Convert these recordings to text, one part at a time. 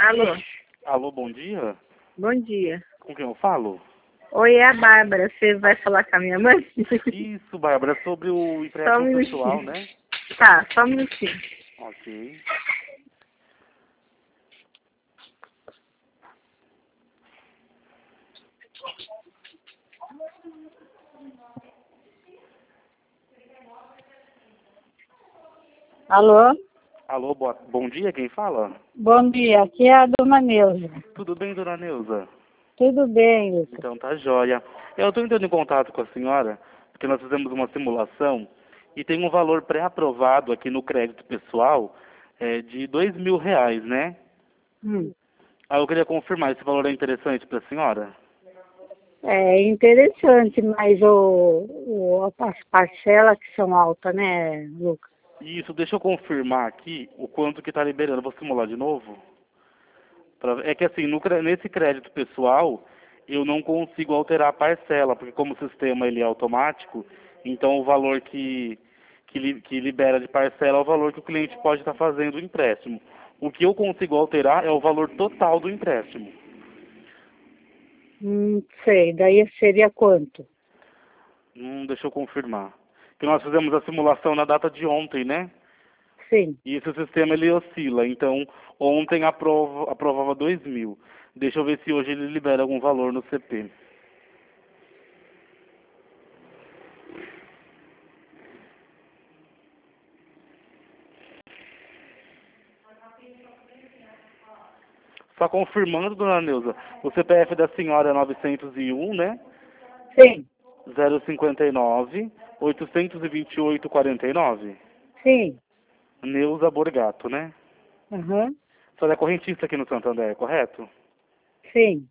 Alô, Alô, bom dia? bom dia. Com quem eu falo? Oi, é a Bárbara. Você vai falar com a minha mãe? Isso, Bárbara, é sobre o Só um empréstimo pessoal, minutinho. né? Tá, só um minutinho. Ok. Alô? Alô, bom dia, quem fala? Bom dia, aqui é a dona Neuza. Tudo bem, dona Neuza? Tudo bem, Lucas? Então tá jóia. Eu estou entrando em contato com a senhora, porque nós fizemos uma simulação e tem um valor pré-aprovado aqui no crédito pessoal de R$ 2.000, né? Hum. Aí eu queria confirmar, esse valor é interessante para a senhora? É interessante, mas as parcelas que são altas, né, Lucas? Isso, deixa eu confirmar aqui o quanto que está liberando. Vou simular de novo. É que assim, nesse crédito pessoal, eu não consigo alterar a parcela, porque como o sistema ele é automático, então o valor que libera de parcela é o valor que o cliente pode estar fazendo o empréstimo. O que eu consigo alterar é o valor total do empréstimo. Sei, daí seria quanto? Deixa eu confirmar. Que nós fizemos a simulação na data de ontem, né? Sim. E esse sistema ele oscila. Então, ontem aprovava 2.000. Deixa eu ver se hoje ele libera algum valor no CP. Só confirmando, dona Neuza, o CPF da senhora é 901, né? Sim, 059 828 49. sim. Neuza Borgato, né? Aham. A senhora é correntista aqui no Santander, correto? Sim.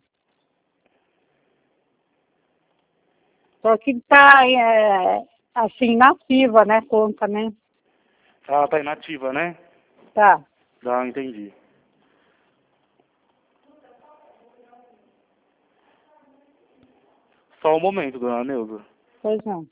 Só que tá, assim, nativa, né, conta, né? Ela tá inativa, né? Tá. Ah, entendi. Só um momento, dona Neuza. Pois não.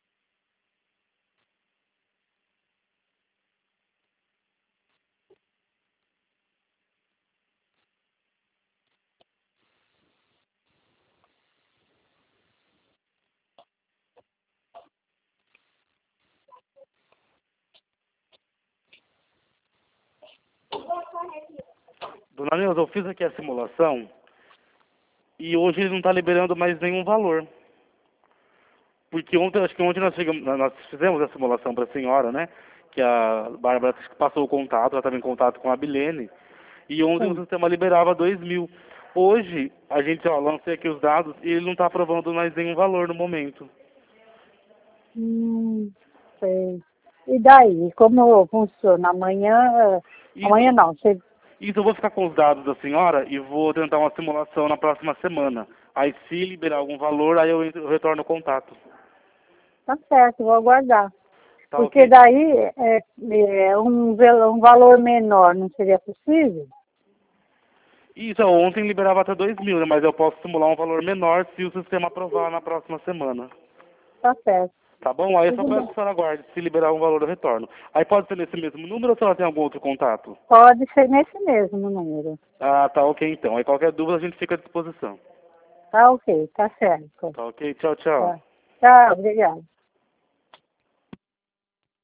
Dona Neuza, eu fiz aqui a simulação e hoje ele não está liberando mais nenhum valor. Porque ontem, acho que ontem nós fizemos a simulação para a senhora, né? Que a Bárbara passou o contato, ela estava em contato com a Bilene. E ontem o Sim. sistema liberava 2.000. Hoje, a gente, lancei aqui os dados e ele não está aprovando mais nenhum valor no momento. Sei. E daí, como funciona? Amanhã, amanhã Isso, não, você isso eu vou ficar com os dados da senhora e vou tentar uma simulação na próxima semana. Aí se liberar algum valor, aí eu retorno o contato. tá certo, vou aguardar. Tá Porque ok? daí um valor menor não seria possível? Isso, ontem liberava até 2.000, né? Mas eu posso simular um valor menor se o sistema aprovar na próxima semana. Tá certo. Tá bom? Aí eu só Tudo peço bem. que a senhora aguarde. Se liberar um valor, eu retorno. Aí pode ser nesse mesmo número ou a senhora tem algum outro contato? Pode ser nesse mesmo número. Ah, tá ok então. Aí qualquer dúvida a gente fica à disposição. Tá ok, tá certo. Tá ok? Tchau, tchau. Tá. Tchau, obrigado.